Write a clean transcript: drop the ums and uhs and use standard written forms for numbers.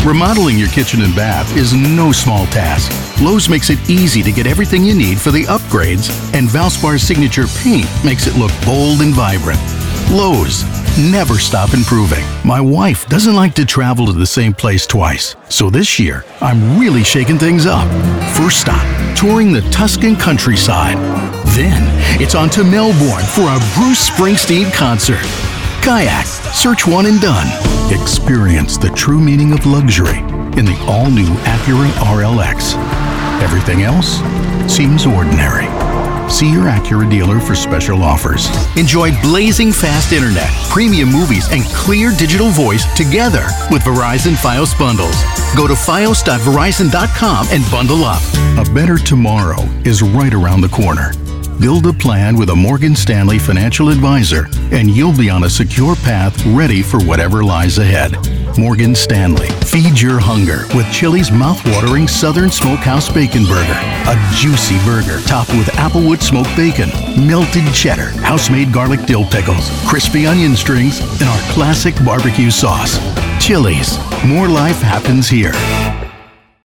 Remodeling your kitchen and bath is no small task. Lowe's makes it easy to get everything you need for the upgrades, and Valspar's signature paint makes it look bold and vibrant. Lowe's, never stop improving. My wife doesn't like to travel to the same place twice, so this year I'm really shaking things up. First stop, touring the Tuscan countryside. Then it's on to Melbourne for a Bruce Springsteen concert. Kayak, search one and done. Experience the true meaning of luxury in the all-new Acura RLX. Everything else seems ordinary. See your Acura dealer for special offers. Enjoy blazing fast internet, premium movies, and clear digital voice together with Verizon Fios bundles. Go to fios.verizon.com and bundle up. A better tomorrow is right around the corner. Build a plan with a Morgan Stanley financial advisor, and you'll be on a secure path ready for whatever lies ahead. Morgan Stanley. Feed your hunger with Chili's mouth-watering Southern Smokehouse Bacon Burger. A juicy burger topped with Applewood smoked bacon, melted cheddar, house-made garlic dill pickles, crispy onion strings, and our classic barbecue sauce. Chili's. More life happens here.